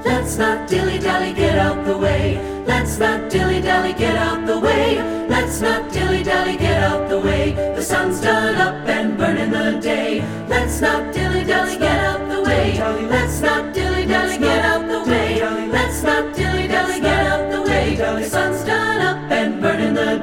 Let's not dilly-dally, get out the way. Let's not dilly-dally, get out the way. Let's not dilly-dally, get out the way. The sun's done up and burning the day. Let's not dilly-dally, get out the way. Let's not dilly-dally, get out the way. Let's not dilly-dally, get out the way. The sun's done up and burning the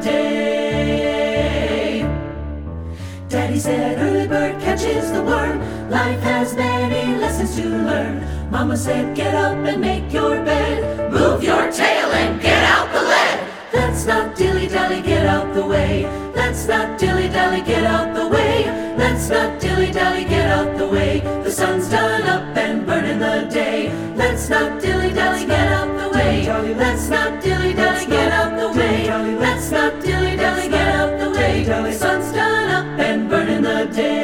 day. Daddy said early bird catches the worm. Life has many lessons to learn. Mama said get up and make your bed. Move your tail and get out the lead. Let's not dilly-dally, get out the way. Let's not dilly-dally, get out the way. Let's not dilly-dally, get out the way. The sun's done up and burning the day. Let's not dilly-dally, get out the way. Let's not dilly-dally, get out the way. Let's not dilly-dally, get out the way. The sun's done up and burning the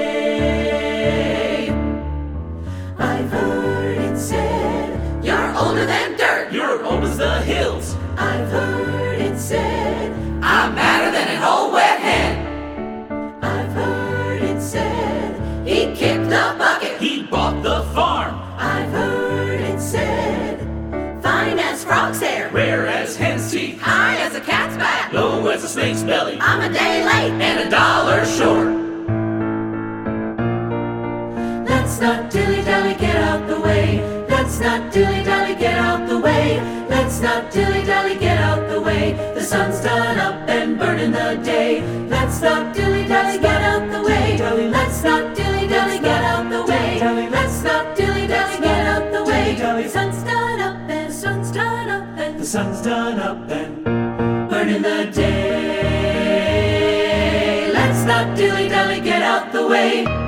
day. I've heard it said, you're older than dirt. You're old as the hills. I've heard it said, I'm madder than an old wet hen. I've heard it said, He kicked the bucket. He bought the farm. I've heard it said, Fine as frog's hair. Rare as hen's teeth. High as a cat's back. Low as a snake's belly. I'm a day late And $1 short. let's not dilly-dally, get out the way. Let's not dilly-dally, get out the way. Let's not dilly-dally, get out the way. The sun's done up and burning the day. Let's not dilly-dally, get out the way. Let's not dilly-dally, get out the way. Let's not dilly-dally, get out the way. The sun's done up and the sun's done up and The sun's done up and burning the day. Let's not dilly-dally, get out the way.